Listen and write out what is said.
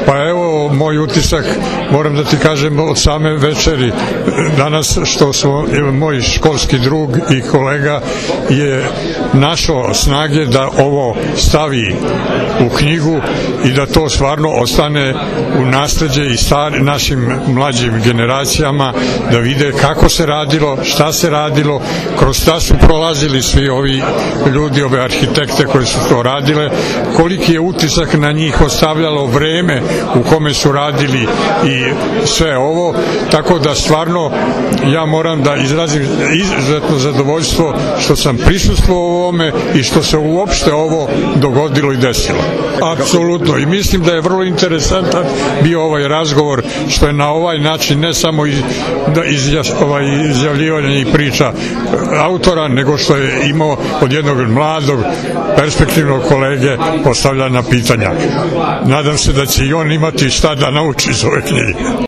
Pa evo, moj utisak, moram da ti kažem, od same večeri danas, što smo, moj školski drug i kolega je našao snage da ovo stavi u knjigu i da to stvarno ostane u nasleđe i našim mlađim generacijama, da vide kako se radilo, šta se radilo, kroz šta su prolazili svi ovi ljudi, ove arhitekte koje su to radile, koliki je utisak na njih ostavljalo vreme u kome su radili i sve ovo, tako da stvarno ja moram da izrazim izuzetno zadovoljstvo što sam prisustvovao ovome i što se uopšte ovo dogodilo i desilo. Apsolutno, i mislim da je vrlo interesantan bio ovaj razgovor, što je na ovaj način ne samo izjavljivanje i priča autora, nego što je imao od jednog mladog perspektivnog kolege postavljanja pitanja. Nadam se da će i on imati šta da nauči iz ove knjige.